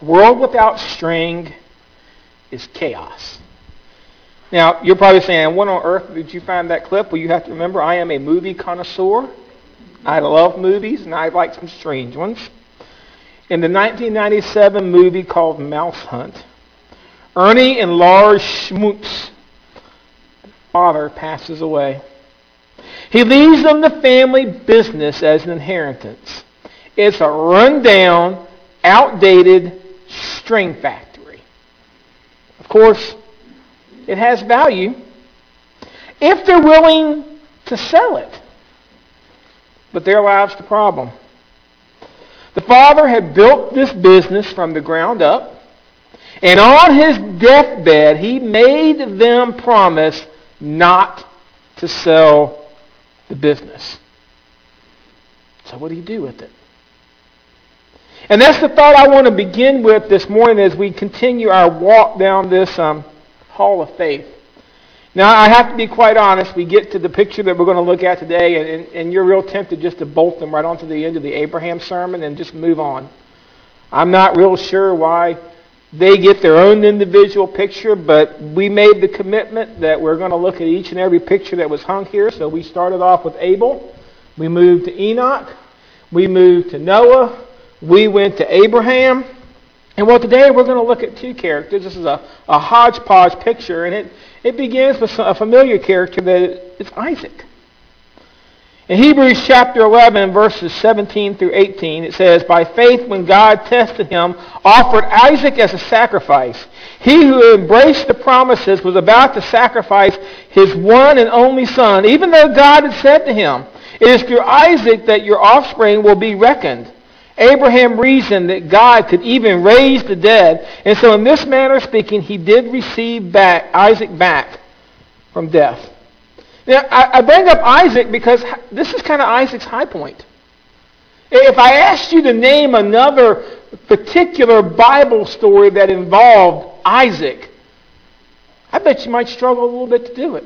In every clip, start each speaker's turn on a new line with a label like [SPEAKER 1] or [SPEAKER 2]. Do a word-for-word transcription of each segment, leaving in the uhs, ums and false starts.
[SPEAKER 1] A world without string is chaos. Now, you're probably saying, what on earth did you find that clip? Well, you have to remember, I am a movie connoisseur. I love movies, and I like some strange ones. In the nineteen ninety-seven movie called Mouse Hunt, Ernie and Lars Schmutz, father, passes away. He leaves them the family business as an inheritance. It's a rundown, outdated string factory. Of course, it has value if they're willing to sell it. But there lies the problem. The father had built this business from the ground up, and on his deathbed, he made them promise not to sell the business. So what do you do with it? And that's the thought I want to begin with this morning as we continue our walk down this um, hall of faith. Now, I have to be quite honest. We get to the picture that we're going to look at today, and, and, and you're real tempted just to bolt them right onto the end of the Abraham sermon and just move on. I'm not real sure why they get their own individual picture, but we made the commitment that we're going to look at each and every picture that was hung here. So we started off with Abel. We moved to Enoch. We moved to Noah. We went to Abraham. And well, today we're going to look at two characters. This is a, a hodgepodge picture, and it, it begins with a familiar character that is Isaac. In Hebrews chapter eleven, verses seventeen through eighteen, it says, "By faith, when God tested him, offered Isaac as a sacrifice. He who embraced the promises was about to sacrifice his one and only son, even though God had said to him, 'It is through Isaac that your offspring will be reckoned.' Abraham reasoned that God could even raise the dead, and so in this manner of speaking, he did receive back Isaac back from death." Now, I, I bring up Isaac because this is kind of Isaac's high point. If I asked you to name another particular Bible story that involved Isaac, I bet you might struggle a little bit to do it.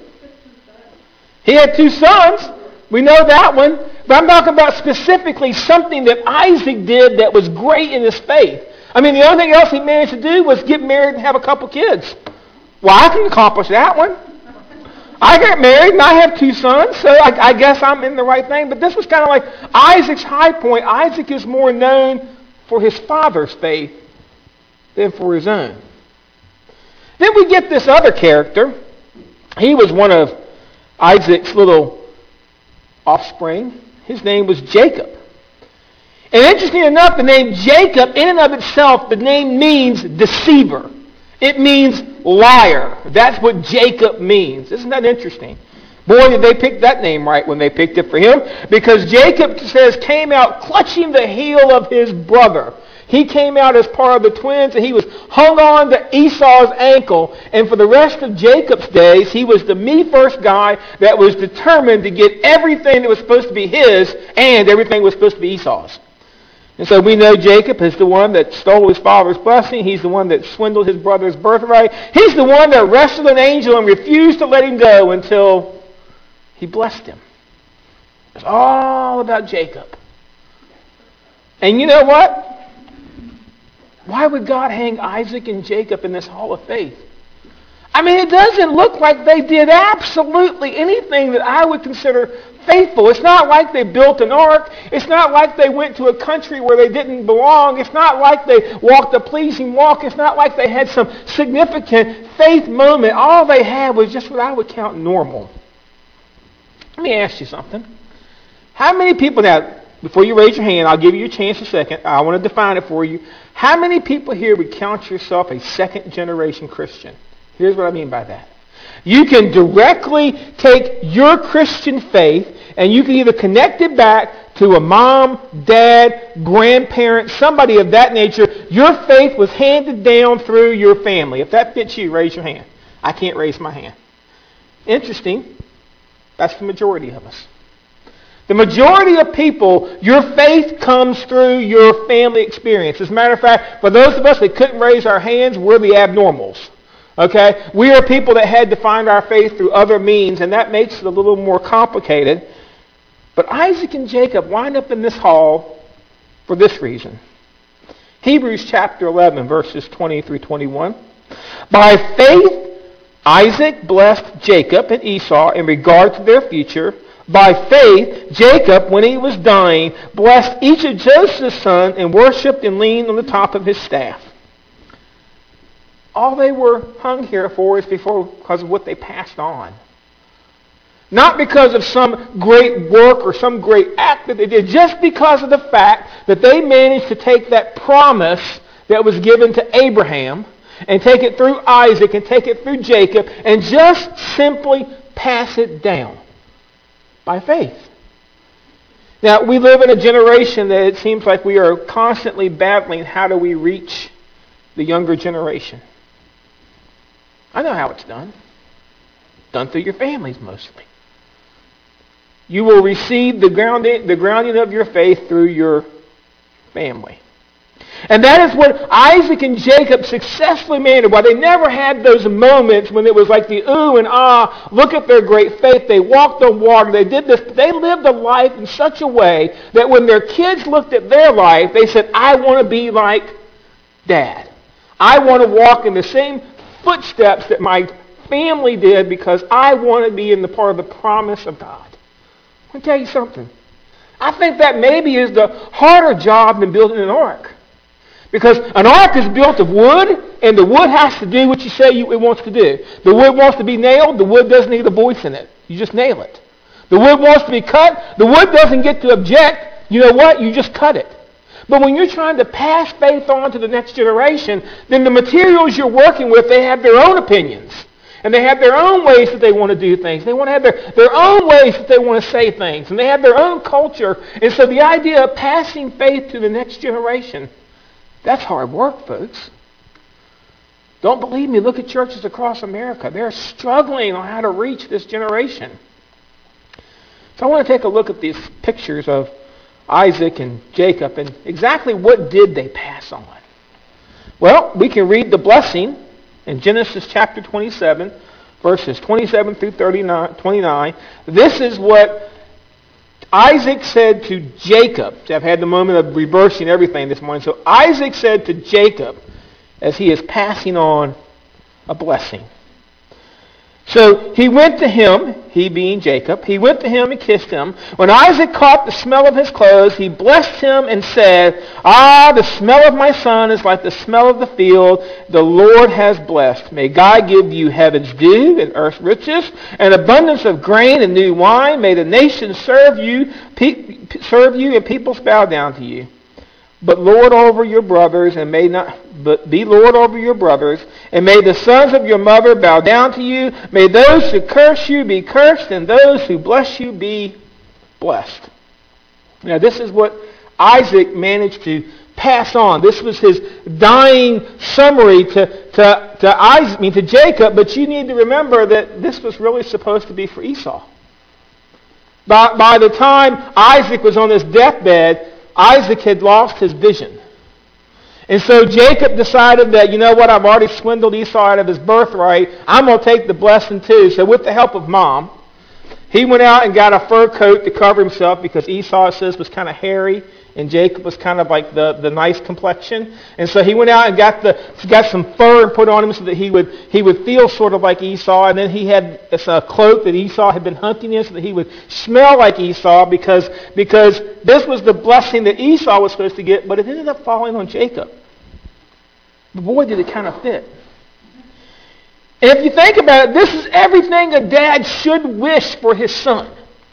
[SPEAKER 1] He had two sons. We know that one. But I'm talking about specifically something that Isaac did that was great in his faith. I mean, the only thing else he managed to do was get married and have a couple kids. Well, I can accomplish that one. I got married and I have two sons, so I, I guess I'm in the right thing. But this was kind of like Isaac's high point. Isaac is more known for his father's faith than for his own. Then we get this other character. He was one of Isaac's little offspring. His name was Jacob. And interesting enough, the name Jacob, in and of itself, the name means deceiver. It means liar. That's what Jacob means. Isn't that interesting? Boy, did they pick that name right when they picked it for him. Because Jacob, says, came out clutching the heel of his brother. He came out as part of the twins, and he was hung on to Esau's ankle. And for the rest of Jacob's days, he was the me-first guy that was determined to get everything that was supposed to be his, and everything was supposed to be Esau's. And so we know Jacob is the one that stole his father's blessing. He's the one that swindled his brother's birthright. He's the one that wrestled an angel and refused to let him go until he blessed him. It's all about Jacob. And you know what? Why would God hang Isaac and Jacob in this hall of faith? I mean, it doesn't look like they did absolutely anything that I would consider faithful. It's not like they built an ark. It's not like they went to a country where they didn't belong. It's not like they walked a pleasing walk. It's not like they had some significant faith moment. All they had was just what I would count normal. Let me ask you something. How many people, now, before you raise your hand, I'll give you a chance a second. I want to define it for you. How many people here would count yourself a second generation Christian? Here's what I mean by that. You can directly take your Christian faith and you can either connect it back to a mom, dad, grandparent, somebody of that nature. Your faith was handed down through your family. If that fits you, raise your hand. I can't raise my hand. Interesting. That's the majority of us. The majority of people, your faith comes through your family experience. As a matter of fact, for those of us that couldn't raise our hands, we're the abnormals. Okay? We are people that had to find our faith through other means, and that makes it a little more complicated. But Isaac and Jacob wind up in this hall for this reason. Hebrews chapter eleven, verses twenty through twenty-one. By faith, Isaac blessed Jacob and Esau in regard to their future. By faith, Jacob, when he was dying, blessed each of Joseph's sons and worshipped and leaned on the top of his staff. All they were hung here for is before, because of what they passed on. Not because of some great work or some great act that they did, just because of the fact that they managed to take that promise that was given to Abraham and take it through Isaac and take it through Jacob and just simply pass it down by faith. Now, we live in a generation that it seems like we are constantly battling, how do we reach the younger generation? I know how it's done. Done through your families mostly. You will receive the grounding, the grounding of your faith through your family. And that is what Isaac and Jacob successfully managed. While they never had those moments when it was like the ooh and ah, look at their great faith. They walked on water. They did this. They lived a life in such a way that when their kids looked at their life, they said, I want to be like Dad. I want to walk in the same footsteps that my family did because I want to be in the part of the promise of God. Let me tell you something. I think that maybe is the harder job than building an ark. Because an ark is built of wood, and the wood has to do what you say you, it wants to do. The wood wants to be nailed. The wood doesn't need a voice in it. You just nail it. The wood wants to be cut. The wood doesn't get to object. You know what? You just cut it. But when you're trying to pass faith on to the next generation, then the materials you're working with, they have their own opinions. And they have their own ways that they want to do things. They want to have their, their own ways that they want to say things. And they have their own culture. And so the idea of passing faith to the next generation, that's hard work, folks. Don't believe me. Look at churches across America. They're struggling on how to reach this generation. So I want to take a look at these pictures of Isaac and Jacob and exactly what did they pass on. Well, we can read the blessing in Genesis chapter twenty-seven, verses twenty-seven through thirty-nine, twenty-nine. This is what Isaac said to Jacob. I've had the moment of reversing everything this morning. So Isaac said to Jacob as he is passing on a blessing. So he went to him, he being Jacob, he went to him and kissed him. When Isaac caught the smell of his clothes, he blessed him and said, Ah, the smell of my son is like the smell of the field the Lord has blessed. May God give you heaven's dew and earth's riches, and abundance of grain and new wine. May the nations serve you, pe- serve you, and peoples bow down to you. But Lord over your brothers, and may not, but be Lord over your brothers, and may the sons of your mother bow down to you. May those who curse you be cursed, and those who bless you be blessed. Now, this is what Isaac managed to pass on. This was his dying summary to to to Isaac, I mean to Jacob. But you need to remember that this was really supposed to be for Esau. By by the time Isaac was on his deathbed, Isaac had lost his vision. And so Jacob decided that, you know what, I've already swindled Esau out of his birthright. I'm going to take the blessing too. So with the help of Mom, he went out and got a fur coat to cover himself because Esau, it says, was kind of hairy and Jacob was kind of like the, the nice complexion. And so he went out and got the got some fur and put on him so that he would he would feel sort of like Esau. And then he had a cloak that Esau had been hunting in so that he would smell like Esau because, because this was the blessing that Esau was supposed to get, but it ended up falling on Jacob. But boy, did it kind of fit. And if you think about it, this is everything a dad should wish for his son.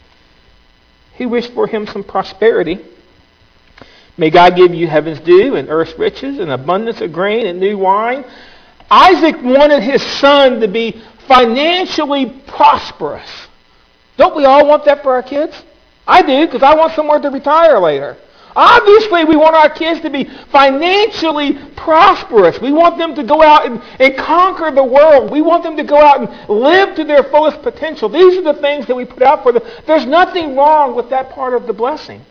[SPEAKER 1] He wished for him some prosperity. May God give you heaven's dew and earth's riches and abundance of grain and new wine. Isaac wanted his son to be financially prosperous. Don't we all want that for our kids? I do, because I want somewhere to retire later. Obviously, we want our kids to be financially prosperous. We want them to go out and, and conquer the world. We want them to go out and live to their fullest potential. These are the things that we put out for them. There's nothing wrong with that part of the blessing.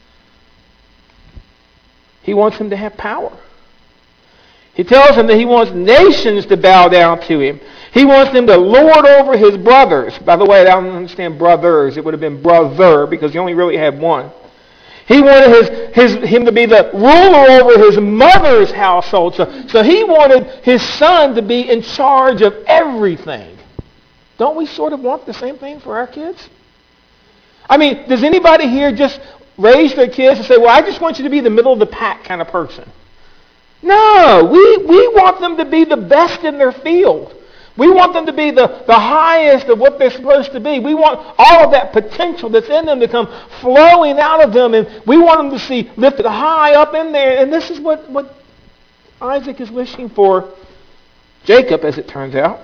[SPEAKER 1] He wants him to have power. He tells him that he wants nations to bow down to him. He wants them to lord over his brothers. By the way, I don't understand brothers. It would have been brother because he only really had one. He wanted his, his, him to be the ruler over his mother's household. So, so he wanted his son to be in charge of everything. Don't we sort of want the same thing for our kids? I mean, does anybody here just raise their kids and say, well, I just want you to be the middle of the pack kind of person? No, we, we want them to be the best in their field. We want them to be the, the highest of what they're supposed to be. We want all of that potential that's in them to come flowing out of them. And we want them to see lifted high up in there. And this is what, what Isaac is wishing for Jacob, as it turns out.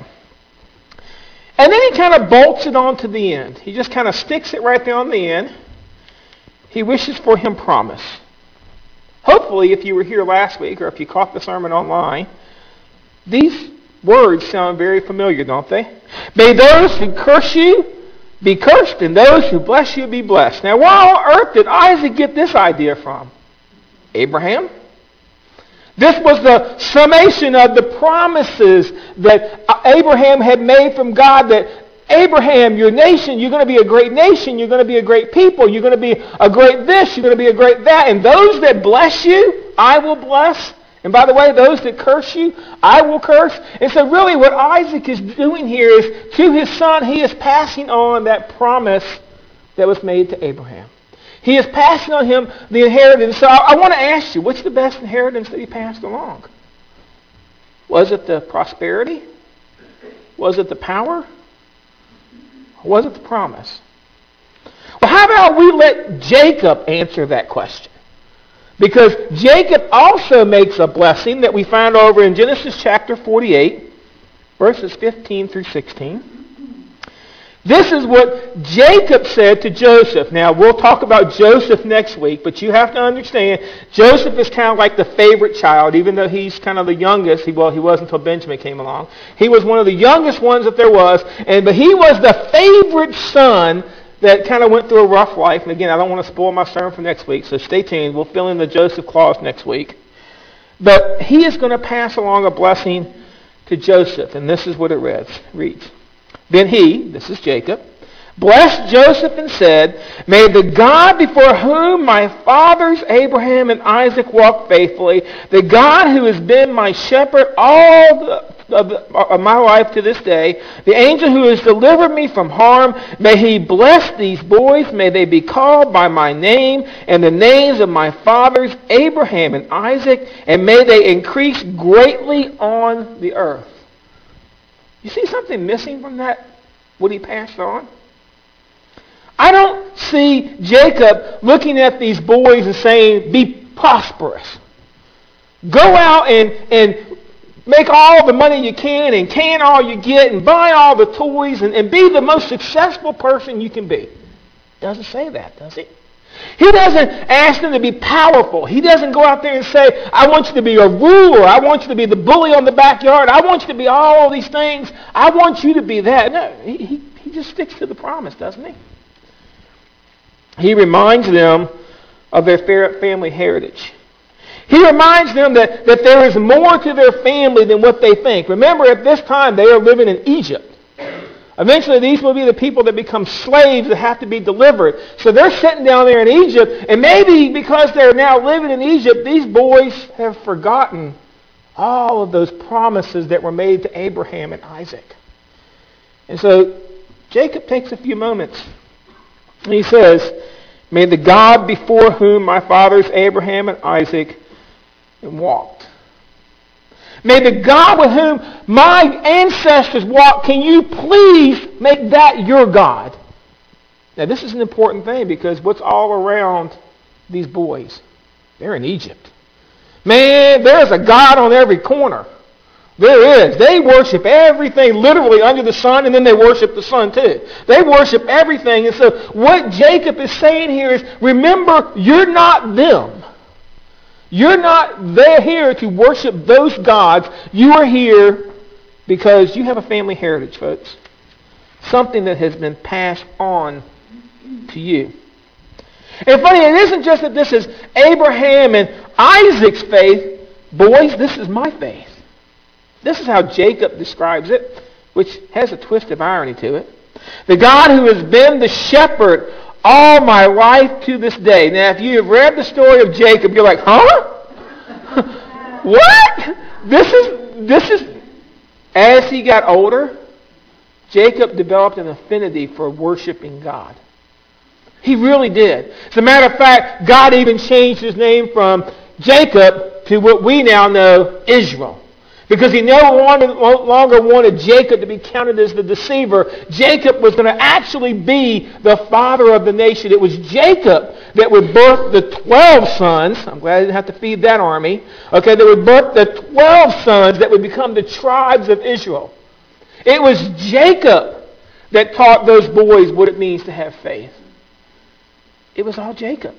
[SPEAKER 1] And then he kind of bolts it on to the end. He just kind of sticks it right there on the end. He wishes for him promise. Hopefully, if you were here last week or if you caught the sermon online, these words sound very familiar, don't they? May those who curse you be cursed, and those who bless you be blessed. Now, where on earth did Isaac get this idea from? Abraham? This was the summation of the promises that Abraham had made from God, that Abraham, your nation, you're going to be a great nation, you're going to be a great people, you're going to be a great this, you're going to be a great that, and those that bless you, I will bless. And by the way, those that curse you, I will curse. And so really what Isaac is doing here is, to his son, he is passing on that promise that was made to Abraham. He is passing on him the inheritance. So I, I want to ask you, what's the best inheritance that he passed along? Was it the prosperity? Was it the power? Or was it the promise? Well, how about we let Jacob answer that question? Because Jacob also makes a blessing that we find over in Genesis chapter forty-eight, verses fifteen through sixteen. This is what Jacob said to Joseph. Now, we'll talk about Joseph next week, but you have to understand, Joseph is kind of like the favorite child, even though he's kind of the youngest. He, well, he was until Benjamin came along. He was one of the youngest ones that there was, and but he was the favorite son that kind of went through a rough life. And again, I don't want to spoil my sermon for next week, so stay tuned. We'll fill in the Joseph clause next week. But he is going to pass along a blessing to Joseph, and this is what it reads. reads. Then he, this is Jacob, blessed Joseph and said, may the God before whom my fathers Abraham and Isaac walked faithfully, the God who has been my shepherd all the Of, the, of my life to this day, the angel who has delivered me from harm, may he bless these boys, may they be called by my name and the names of my fathers Abraham and Isaac, and may they increase greatly on the earth. You see something missing from that, what he passed on? I don't see Jacob looking at these boys and saying, be prosperous. Go out and, and make all the money you can and can all you get and buy all the toys and, and be the most successful person you can be. Doesn't say that, does he? He doesn't ask them to be powerful. He doesn't go out there and say, I want you to be a ruler. I want you to be the bully on the backyard. I want you to be all these things. I want you to be that. No, he, he, he just sticks to the promise, doesn't he? He reminds them of their family heritage. He reminds them that, that there is more to their family than what they think. Remember, at this time, they are living in Egypt. Eventually, these will be the people that become slaves that have to be delivered. So they're sitting down there in Egypt, and maybe because they're now living in Egypt, these boys have forgotten all of those promises that were made to Abraham and Isaac. And so Jacob takes a few moments, and he says, may the God before whom my fathers Abraham and Isaac walked. May the God with whom my ancestors walked, can you please make that your God? Now this is an important thing because what's all around these boys? They're in Egypt. Man, there's a God on every corner. There is. They worship everything literally under the sun, and then they worship the sun too. They worship everything. And so what Jacob is saying here is, remember, you're not them. You're not there here to worship those gods. You are here because you have a family heritage, folks. Something that has been passed on to you. And funny, it isn't just that this is Abraham and Isaac's faith. Boys, this is my faith. This is how Jacob describes it, which has a twist of irony to it. The God who has been the shepherd all my life to this day. Now, if you have read the story of Jacob, you're like, huh? What? This is, this is, as he got older, Jacob developed an affinity for worshiping God. He really did. As a matter of fact, God even changed his name from Jacob to what we now know, Israel. Because he no longer wanted Jacob to be counted as the deceiver. Jacob was going to actually be the father of the nation. It was Jacob that would birth the twelve sons. I'm glad I didn't have to feed that army. Okay, that would birth the twelve sons that would become the tribes of Israel. It was Jacob that taught those boys what it means to have faith. It was all Jacob.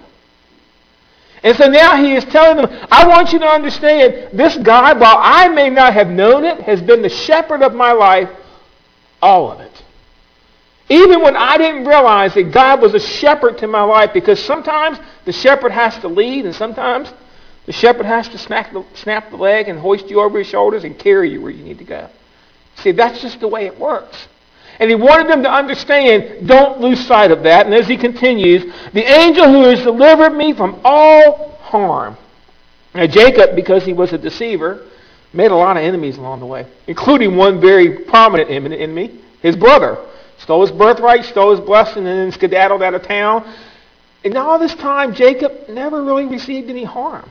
[SPEAKER 1] And so now he is telling them, I want you to understand, this God, while I may not have known it, has been the shepherd of my life, all of it. Even when I didn't realize that God was a shepherd to my life, because sometimes the shepherd has to lead, and sometimes the shepherd has to snap the, snap the leg and hoist you over his shoulders and carry you where you need to go. See, that's just the way it works. And he wanted them to understand, don't lose sight of that. And as he continues, the angel who has delivered me from all harm. Now Jacob, because he was a deceiver, made a lot of enemies along the way, including one very prominent enemy, his brother. Stole his birthright, stole his blessing, and then skedaddled out of town. And all this time, Jacob never really received any harm.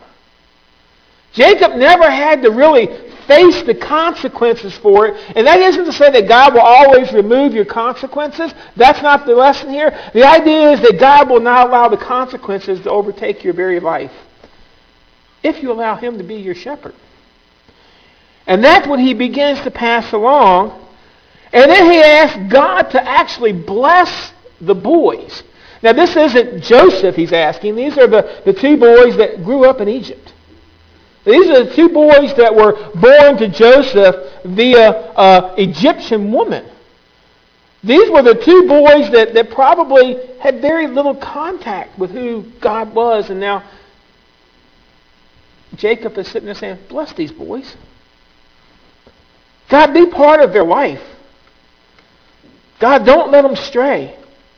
[SPEAKER 1] Jacob never had to really face the consequences for it. And that isn't to say that God will always remove your consequences. That's not the lesson here. The idea is that God will not allow the consequences to overtake your very life if you allow him to be your shepherd. And that's what he begins to pass along. And then he asks God to actually bless the boys. Now this isn't Joseph he's asking. These are the, the two boys that grew up in Egypt. These are the two boys that were born to Joseph via uh, Egyptian woman. These were the two boys that, that probably had very little contact with who God was. And now Jacob is sitting there saying, bless these boys. God, be part of their life. God, don't let them stray.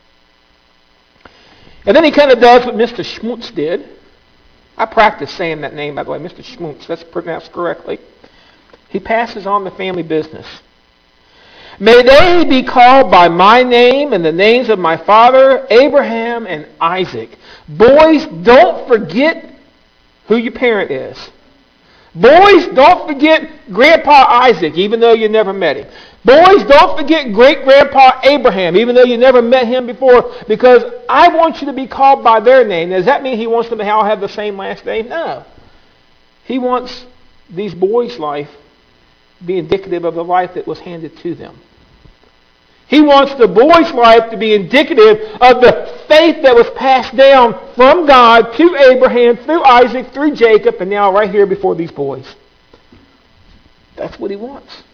[SPEAKER 1] And then he kind of does what Mister Schmutz did. I practice saying that name, by the way, Mister Schmutz. That's pronounced correctly. He passes on the family business. May they be called by my name and the names of my father, Abraham and Isaac. Boys, don't forget who your parent is. Boys, don't forget Grandpa Isaac, even though you never met him. Boys, don't forget great-grandpa Abraham, even though you never met him before, because I want you to be called by their name. Does that mean he wants them to all have the same last name? No. He wants these boys' life to be indicative of the life that was handed to them. He wants the boys' life to be indicative of the faith that was passed down from God to Abraham, through Isaac, through Jacob, and now right here before these boys. That's what he wants.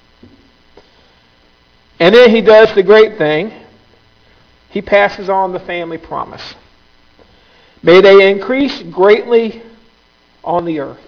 [SPEAKER 1] And then he does the great thing. He passes on the family promise. May they increase greatly on the earth.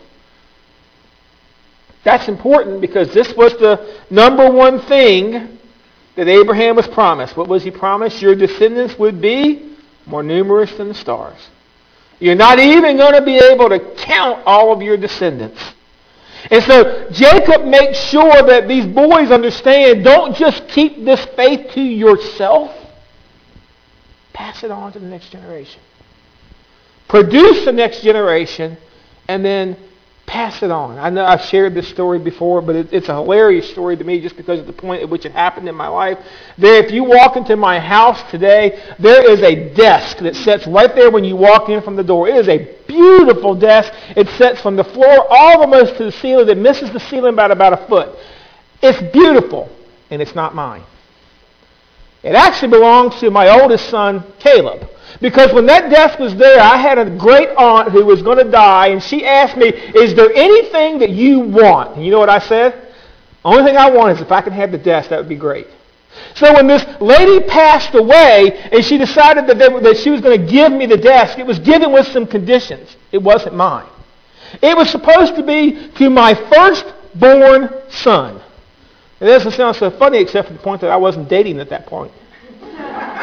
[SPEAKER 1] That's important because this was the number one thing that Abraham was promised. What was he promised? Your descendants would be more numerous than the stars. You're not even going to be able to count all of your descendants. And so Jacob makes sure that these boys understand, don't just keep this faith to yourself. Pass it on to the next generation. Produce the next generation and then pass it on. I know I've shared this story before, but it, it's a hilarious story to me just because of the point at which it happened in my life. There, if you walk into my house today, there is a desk that sits right there when you walk in from the door. It is a beautiful desk. It sits from the floor almost to the ceiling. It misses the ceiling by about a foot. It's beautiful, and it's not mine. It actually belongs to my oldest son, Caleb. Because when that desk was there, I had a great aunt who was going to die, and she asked me, is there anything that you want? And you know what I said? Only thing I want is if I could have the desk, that would be great. So when this lady passed away, and she decided that, they, that she was going to give me the desk, it was given with some conditions. It wasn't mine. It was supposed to be to my firstborn son. It doesn't sound so funny except for the point that I wasn't dating at that point.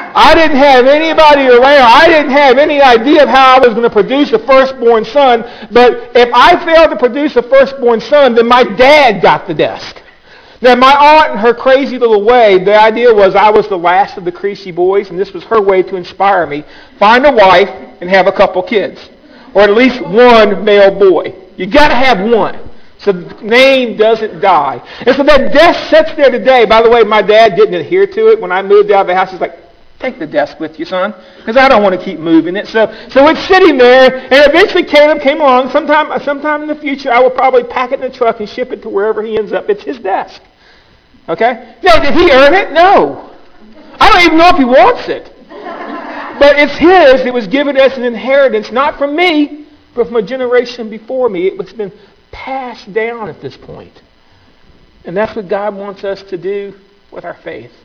[SPEAKER 1] I didn't have anybody around. I didn't have any idea of how I was going to produce a firstborn son. But if I failed to produce a firstborn son, then my dad got the desk. Now, my aunt, in her crazy little way, the idea was I was the last of the Creasy boys, and this was her way to inspire me. Find a wife and have a couple kids, or at least one male boy. You got to have one, so the name doesn't die. And so that desk sits there today. By the way, my dad didn't adhere to it. When I moved out of the house, he's like, take the desk with you, son, because I don't want to keep moving it. So, so it's sitting there, and eventually Caleb came along. Sometime, sometime in the future, I will probably pack it in the truck and ship it to wherever he ends up. It's his desk. Okay? Now, did he earn it? No. I don't even know if he wants it. But it's his. It was given as an inheritance, not from me, but from a generation before me. It was been passed down at this point. And that's what God wants us to do with our faith.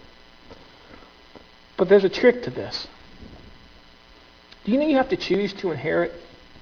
[SPEAKER 1] But there's a trick to this. Do you know you have to choose to inherit?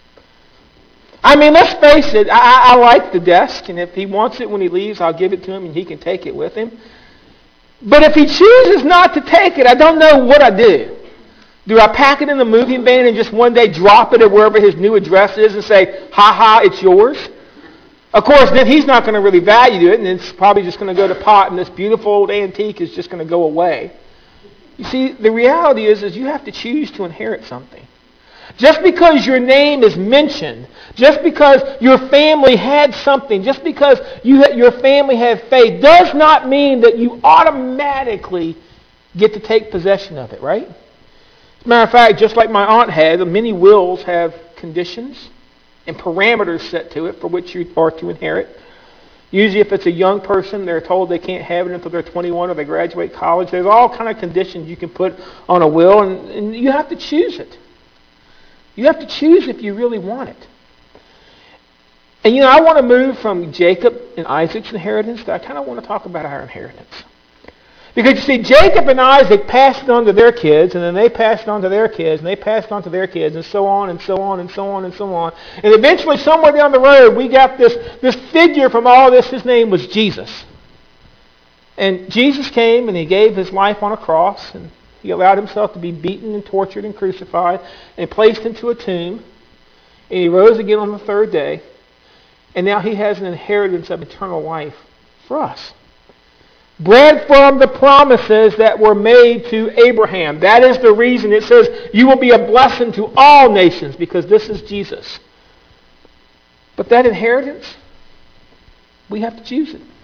[SPEAKER 1] I mean, let's face it, I, I like the desk, and if he wants it when he leaves, I'll give it to him and he can take it with him. But if he chooses not to take it, I don't know what I do. Do I pack it in the moving van and just one day drop it at wherever his new address is and say, ha ha, it's yours? Of course, then he's not going to really value it, and it's probably just going to go to pot, and this beautiful old antique is just going to go away. You see, the reality is, is you have to choose to inherit something. Just because your name is mentioned, just because your family had something, just because you your family had faith, does not mean that you automatically get to take possession of it, right? As a matter of fact, just like my aunt had, many wills have conditions and parameters set to it for which you are to inherit. Usually if it's a young person, they're told they can't have it until they're twenty-one or they graduate college. There's all kind of conditions you can put on a will, and, and you have to choose it. You have to choose if you really want it. And you know, I want to move from Jacob and Isaac's inheritance to I kind of want to talk about our inheritance. Because you see, Jacob and Isaac passed it on to their kids, and then they passed it on to their kids, and they passed it on to their kids, and so on and so on and so on and so on. And eventually, somewhere down the road, we got this, this figure from all this. His name was Jesus. And Jesus came, and he gave his life on a cross, and he allowed himself to be beaten and tortured and crucified and placed into a tomb. And he rose again on the third day. And now he has an inheritance of eternal life for us. Bred from the promises that were made to Abraham. That is the reason it says you will be a blessing to all nations, because this is Jesus. But that inheritance, we have to choose it.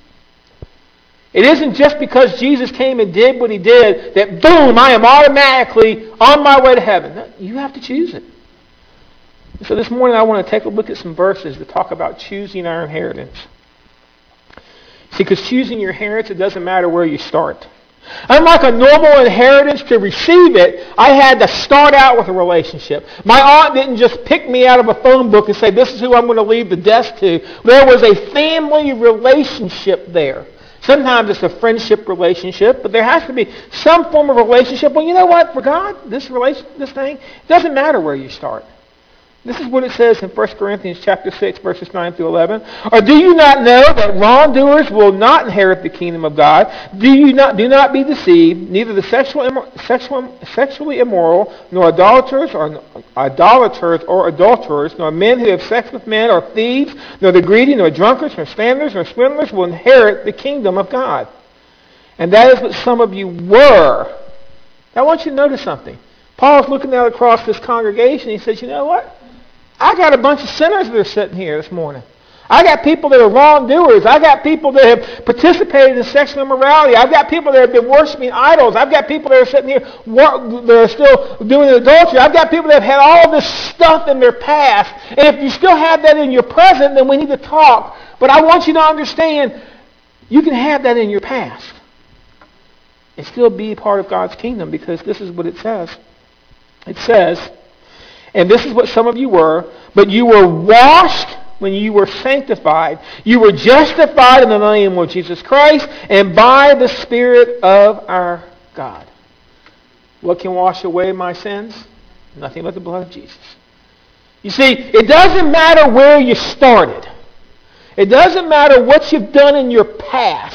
[SPEAKER 1] It isn't just because Jesus came and did what he did that, boom, I am automatically on my way to heaven. No, you have to choose it. So this morning I want to take a look at some verses that talk about choosing our inheritance. See, because choosing your inheritance, it doesn't matter where you start. Unlike a normal inheritance, to receive it, I had to start out with a relationship. My aunt didn't just pick me out of a phone book and say, this is who I'm going to leave the desk to. There was a family relationship there. Sometimes it's a friendship relationship, but there has to be some form of relationship. Well, you know what? For God, this relation, this thing, it doesn't matter where you start. This is what it says in First Corinthians chapter six, verses nine through eleven. Or do you not know that wrongdoers will not inherit the kingdom of God? Do you not do not be deceived? Neither the sexual, sexual, sexually immoral, nor idolaters, or idolaters, or adulterers, nor men who have sex with men, or thieves, nor the greedy, nor drunkards, nor slanderers, nor swindlers will inherit the kingdom of God. And that is what some of you were. Now I want you to notice something. Paul's looking out across this congregation. He says, you know what? I got a bunch of sinners that are sitting here this morning. I got people that are wrongdoers. I got people that have participated in sexual immorality. I've got people that have been worshiping idols. I've got people that are sitting here that are still doing adultery. I've got people that have had all this stuff in their past. And if you still have that in your present, then we need to talk. But I want you to understand, you can have that in your past and still be part of God's kingdom, because this is what it says. It says, and this is what some of you were, but you were washed when you were sanctified. You were justified in the name of Jesus Christ and by the Spirit of our God. What can wash away my sins? Nothing but the blood of Jesus. You see, it doesn't matter where you started. It doesn't matter what you've done in your past.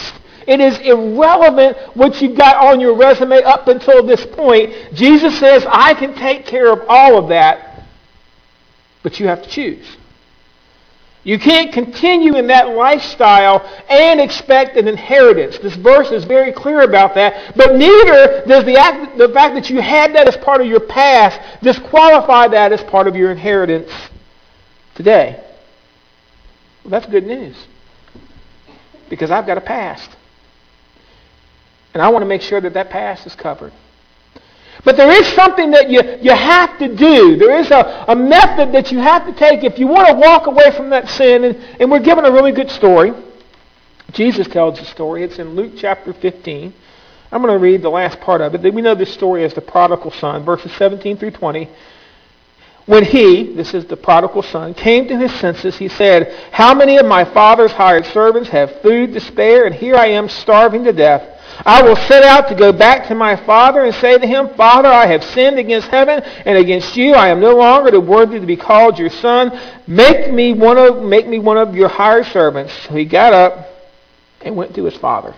[SPEAKER 1] It is irrelevant what you got on your resume up until this point. Jesus says, I can take care of all of that, but you have to choose. You can't continue in that lifestyle and expect an inheritance. This verse is very clear about that. But neither does the, act, the fact that you had that as part of your past disqualify that as part of your inheritance today. Well, that's good news. Because I've got a past. And I want to make sure that that past is covered. But there is something that you, you have to do. There is a, a method that you have to take if you want to walk away from that sin. And, and we're given a really good story. Jesus tells the story. It's in Luke chapter fifteen. I'm going to read the last part of it. We know this story as the prodigal son, verses seventeen through twenty. When he, this is the prodigal son, came to his senses, he said, how many of my father's hired servants have food to spare, and here I am starving to death? I will set out to go back to my father and say to him, Father, I have sinned against heaven and against you. I am no longer worthy to be called your son. Make me one of, make me one of your hired servants. So he got up and went to his father.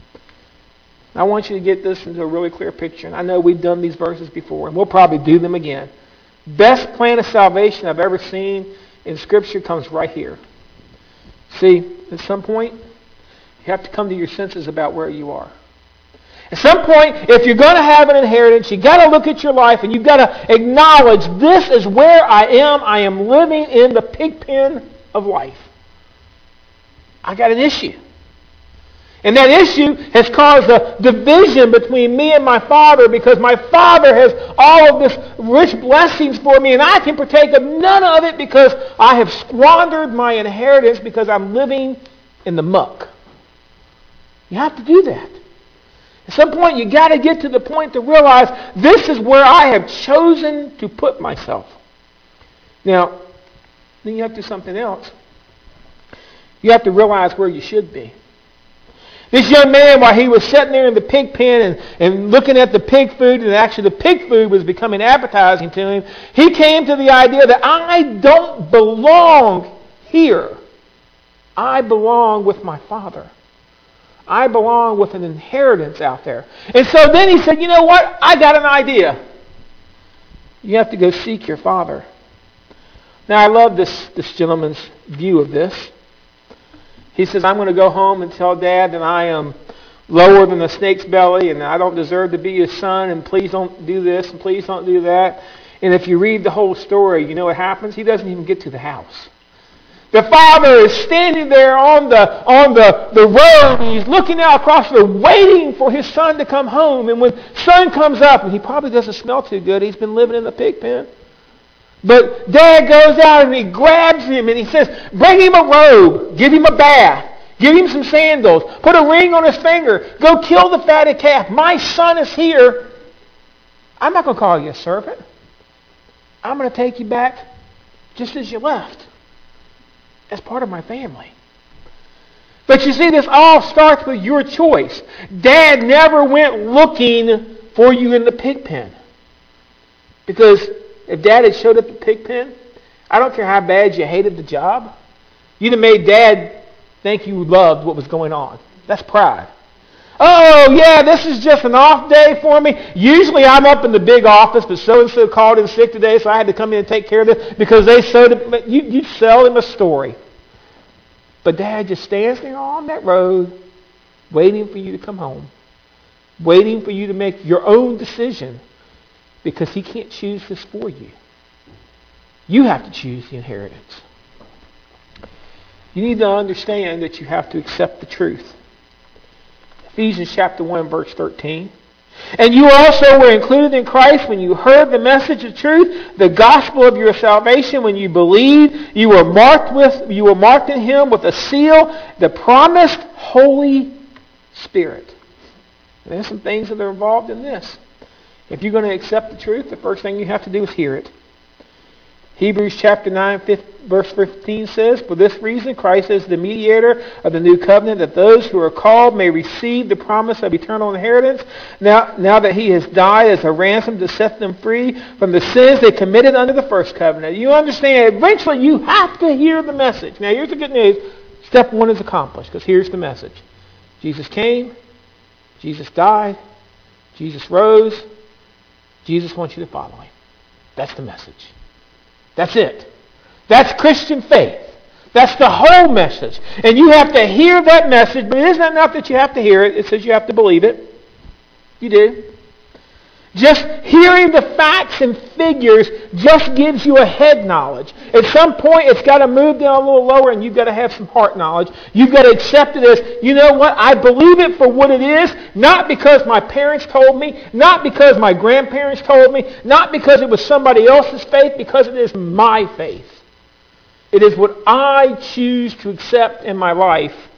[SPEAKER 1] I want you to get this into a really clear picture. And I know we've done these verses before, and we'll probably do them again. Best plan of salvation I've ever seen in Scripture comes right here. See, at some point, you have to come to your senses about where you are. At some point, if you're going to have an inheritance, you've got to look at your life and you've got to acknowledge this is where I am. I am living in the pig pen of life. I got an issue. And that issue has caused a division between me and my father because my father has all of this rich blessings for me and I can partake of none of it because I have squandered my inheritance because I'm living in the muck. You have to do that. At some point, you got to get to the point to realize this is where I have chosen to put myself. Now, then you have to do something else. You have to realize where you should be. This young man, while he was sitting there in the pig pen and, and looking at the pig food, and actually the pig food was becoming appetizing to him, he came to the idea that I don't belong here. I belong with my Father. I belong with an inheritance out there. And so then he said, you know what? I got an idea. You have to go seek your Father. Now I love this, this gentleman's view of this. He says, I'm going to go home and tell Dad that I am lower than a snake's belly and I don't deserve to be his son and please don't do this and please don't do that. And if you read the whole story, you know what happens? He doesn't even get to the house. The father is standing there on the on the, the road and he's looking out across the road waiting for his son to come home. And when son comes up, and he probably doesn't smell too good, he's been living in the pig pen. But Dad goes out and he grabs him and he says, bring him a robe, give him a bath, give him some sandals, put a ring on his finger, go kill the fatted calf. My son is here. I'm not going to call you a servant. I'm going to take you back just as you left. As part of my family. But you see, this all starts with your choice. Dad never went looking for you in the pig pen. Because if Dad had showed up at the pig pen, I don't care how bad you hated the job, you'd have made Dad think you loved what was going on. That's pride. Oh, yeah, this is just an off day for me. Usually I'm up in the big office, but so-and-so called in sick today, so I had to come in and take care of this because they sewed it. You, you sell him a story. But Dad just stands there on that road waiting for you to come home, waiting for you to make your own decision because he can't choose this for you. You have to choose the inheritance. You need to understand that you have to accept the truth. Ephesians chapter one, verse thirteen. And you also were included in Christ when you heard the message of truth, the gospel of your salvation. When you believed, you were marked with, you were marked in Him with a seal, the promised Holy Spirit. And there's some things that are involved in this. If you're going to accept the truth, the first thing you have to do is hear it. Hebrews chapter nine, verse fifteen says, for this reason Christ is the mediator of the new covenant, that those who are called may receive the promise of eternal inheritance, now, now that he has died as a ransom to set them free from the sins they committed under the first covenant. You understand, eventually you have to hear the message. Now here's the good news. Step one is accomplished, because here's the message. Jesus came. Jesus died. Jesus rose. Jesus wants you to follow him. That's the message. That's it. That's Christian faith. That's the whole message. And you have to hear that message, but it isn't enough that you have to hear it. It says you have to believe it. You do. Just hearing the facts and figures just gives you a head knowledge. At some point, it's got to move down a little lower, and you've got to have some heart knowledge. You've got to accept it as, you know what, I believe it for what it is, not because my parents told me, not because my grandparents told me, not because it was somebody else's faith, because it is my faith. It is what I choose to accept in my life.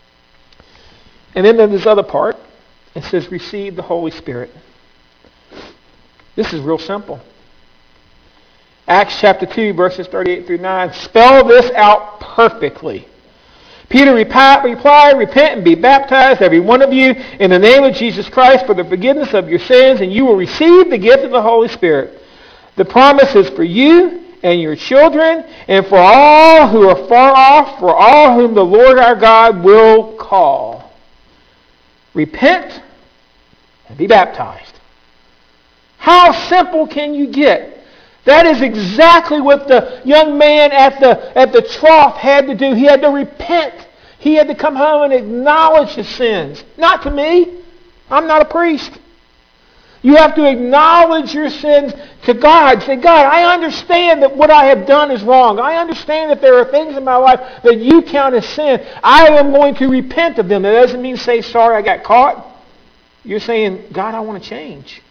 [SPEAKER 1] And then there's this other part. It says, receive the Holy Spirit. This is real simple. Acts chapter two, verses thirty-eight through nine. Spell this out perfectly. Peter replied, repent and be baptized, every one of you, in the name of Jesus Christ for the forgiveness of your sins, and you will receive the gift of the Holy Spirit. The promise is for you and your children, and for all who are far off, for all whom the Lord our God will call. Repent and be baptized. How simple can you get? That is exactly what the young man at the, at the trough had to do. He had to repent. He had to come home and acknowledge his sins. Not to me. I'm not a priest. You have to acknowledge your sins to God. Say, God, I understand that what I have done is wrong. I understand that there are things in my life that you count as sin. I am going to repent of them. That doesn't mean say, sorry, I got caught. You're saying, God, I want to change.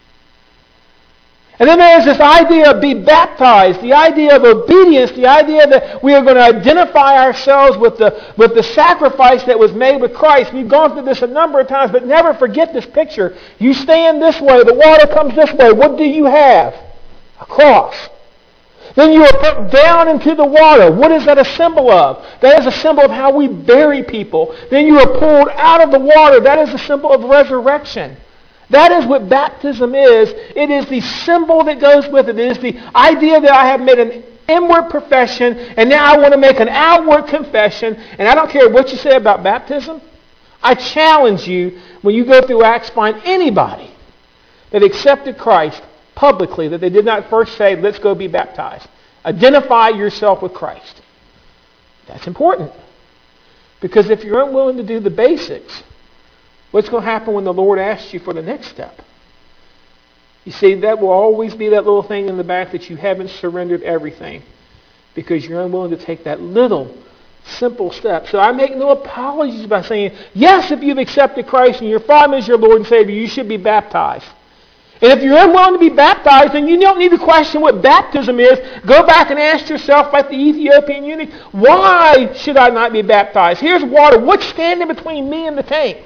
[SPEAKER 1] And then there's this idea of be baptized, the idea of obedience, the idea that we are going to identify ourselves with the, with the sacrifice that was made with Christ. We've gone through this a number of times, but never forget this picture. You stand this way, the water comes this way. What do you have? A cross. Then you are put down into the water. What is that a symbol of? That is a symbol of how we bury people. Then you are pulled out of the water. That is a symbol of resurrection. That is what baptism is. It is the symbol that goes with it. It is the idea that I have made an inward profession, and now I want to make an outward confession. And I don't care what you say about baptism. I challenge you, when you go through Acts, find anybody that accepted Christ publicly, that they did not first say, let's go be baptized. Identify yourself with Christ. That's important. Because if you're unwilling to do the basics, what's going to happen when the Lord asks you for the next step? You see, that will always be that little thing in the back that you haven't surrendered everything because you're unwilling to take that little, simple step. So I make no apologies by saying, yes, if you've accepted Christ and your Father is your Lord and Savior, you should be baptized. And if you're unwilling to be baptized, then you don't need to question what baptism is. Go back and ask yourself, like the Ethiopian eunuch, why should I not be baptized? Here's water. What's standing between me and the tank?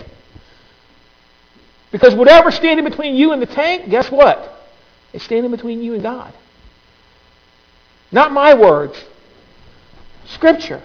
[SPEAKER 1] Because whatever's standing between you and the tank, guess what? It's standing between you and God. Not my words. Scripture.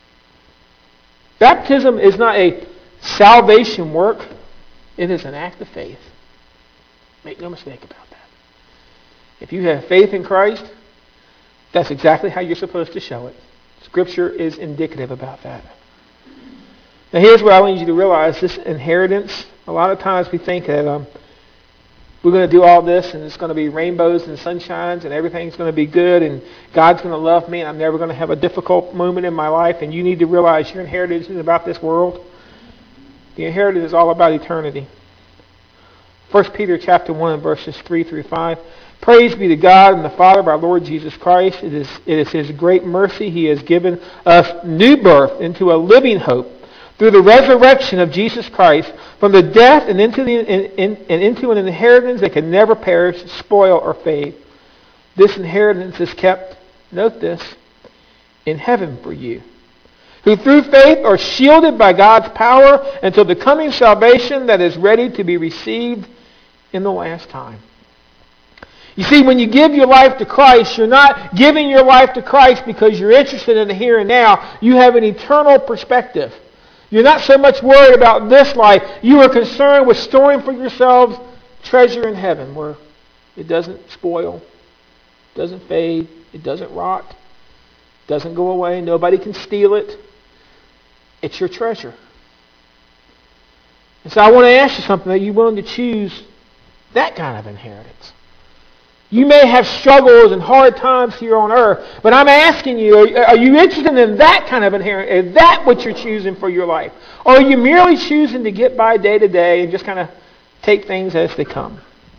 [SPEAKER 1] Baptism is not a salvation work. It is an act of faith. Make no mistake about that. If you have faith in Christ, that's exactly how you're supposed to show it. Scripture is indicative about that. Now here's what I want you to realize. This inheritance, a lot of times we think that um, we're going to do all this and it's going to be rainbows and sunshines and everything's going to be good and God's going to love me and I'm never going to have a difficult moment in my life. And you need to realize your inheritance isn't about this world. The inheritance is all about eternity. First Peter chapter one, verses three through five. Praise be to God and the Father of our Lord Jesus Christ. It is, it is His great mercy. He has given us new birth into a living hope through the resurrection of Jesus Christ from the death and into, the, in, in, and into an inheritance that can never perish, spoil, or fade. This inheritance is kept, note this, in heaven for you, who through faith are shielded by God's power until the coming salvation that is ready to be received in the last time. You see, when you give your life to Christ, you're not giving your life to Christ because you're interested in the here and now. You have an eternal perspective. You're not so much worried about this life. You are concerned with storing for yourselves treasure in heaven where it doesn't spoil, doesn't fade, it doesn't rot, doesn't go away. Nobody can steal it. It's your treasure. And so I want to ask you something. Are you willing to choose that kind of inheritance? You may have struggles and hard times here on earth, but I'm asking you, are, are you interested in that kind of inheritance? Is that what you're choosing for your life? Or are you merely choosing to get by day to day and just kind of take things as they come?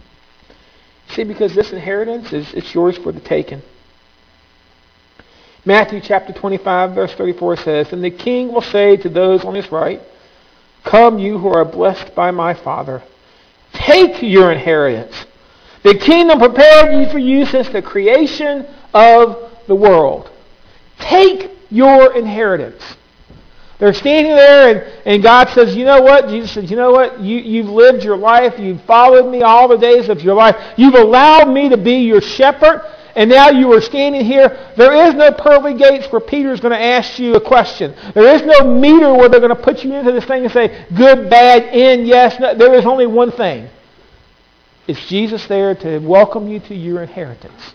[SPEAKER 1] See, because this inheritance is it's yours for the taking. Matthew chapter twenty-five, verse thirty-four says, "And the king will say to those on his right, 'Come, you who are blessed by my Father, take your inheritance. The kingdom prepared for you since the creation of the world.'" Take your inheritance. They're standing there, and, and God says, you know what? Jesus says, you know what? You, you've lived your life. You've followed me all the days of your life. You've allowed me to be your shepherd. And now you are standing here. There is no pearly gates where Peter's going to ask you a question. There is no meter where they're going to put you into this thing and say, good, bad, in, yes, no. There is only one thing. It's Jesus there to welcome you to your inheritance.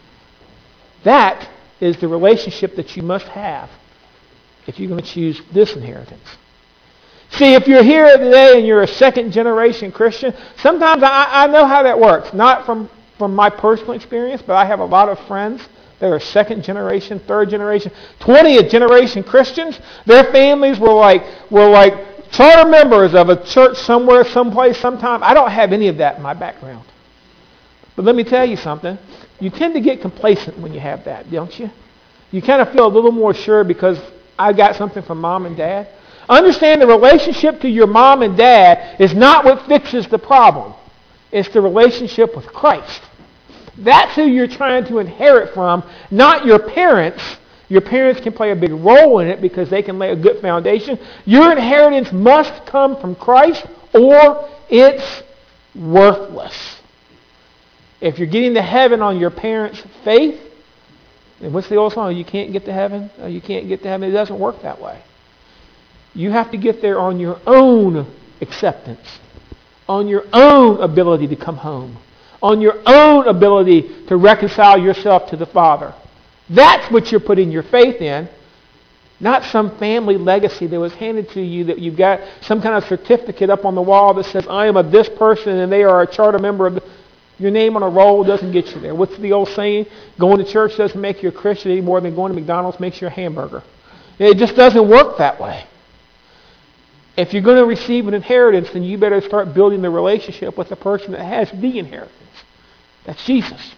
[SPEAKER 1] That is the relationship that you must have if you're going to choose this inheritance. See, if you're here today and you're a second generation Christian, sometimes I, I know how that works. Not from, from my personal experience, but I have a lot of friends that are second generation, third generation, twentieth generation Christians. Their families were like were like charter members of a church somewhere, someplace, sometime. I don't have any of that in my background. But let me tell you something. You tend to get complacent when you have that, don't you? You kind of feel a little more sure because I got something from mom and dad. Understand the relationship to your mom and dad is not what fixes the problem. It's the relationship with Christ. That's who you're trying to inherit from, not your parents. Your parents can play a big role in it because they can lay a good foundation. Your inheritance must come from Christ or it's worthless. If you're getting to heaven on your parents' faith, and what's the old song? You can't get to heaven. Oh, you can't get to heaven. It doesn't work that way. You have to get there on your own acceptance, on your own ability to come home, on your own ability to reconcile yourself to the Father. That's what you're putting your faith in, not some family legacy that was handed to you that you've got some kind of certificate up on the wall that says, I am of this person and they are a charter member of the... Your name on a roll doesn't get you there. What's the old saying? Going to church doesn't make you a Christian any more than going to McDonald's makes you a hamburger. It just doesn't work that way. If you're going to receive an inheritance, then you better start building the relationship with the person that has the inheritance. That's Jesus.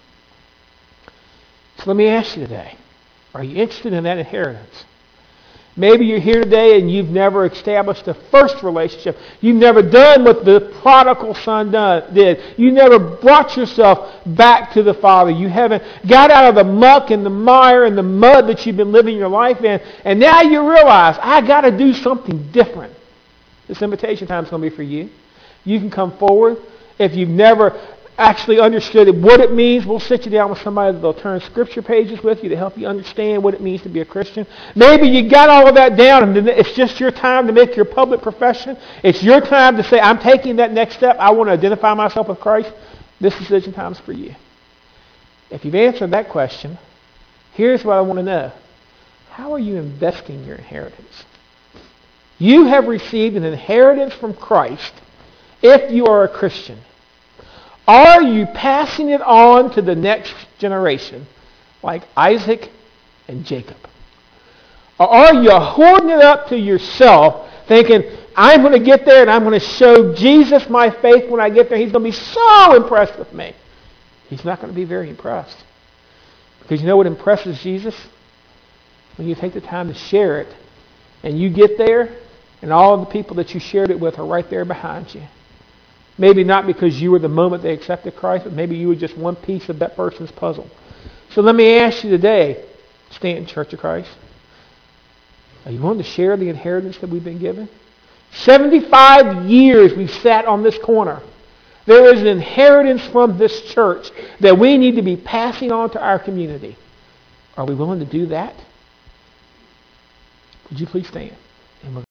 [SPEAKER 1] So let me ask you today, are you interested in that inheritance? Maybe you're here today and you've never established a first relationship. You've never done what the prodigal son done, did. You never brought yourself back to the Father. You haven't got out of the muck and the mire and the mud that you've been living your life in. And now you realize, I got to do something different. This invitation time is going to be for you. You can come forward. If you've never actually understood what it means, we'll sit you down with somebody that'll turn scripture pages with you to help you understand what it means to be a Christian. Maybe you got all of that down and it's just your time to make your public profession. It's your time to say, I'm taking that next step. I want to identify myself with Christ. This decision time is for you. If you've answered that question, here's what I want to know. How are you investing your inheritance? You have received an inheritance from Christ if you are a Christian. Are you passing it on to the next generation like Isaac and Jacob? Or are you hoarding it up to yourself thinking, I'm going to get there and I'm going to show Jesus my faith when I get there. He's going to be so impressed with me. He's not going to be very impressed. Because you know what impresses Jesus? When you take the time to share it and you get there and all of the people that you shared it with are right there behind you. Maybe not because you were the moment they accepted Christ, but maybe you were just one piece of that person's puzzle. So let me ask you today, Stanton Church of Christ, are you willing to share the inheritance that we've been given? seventy-five years we've sat on this corner. There is an inheritance from this church that we need to be passing on to our community. Are we willing to do that? Would you please stand?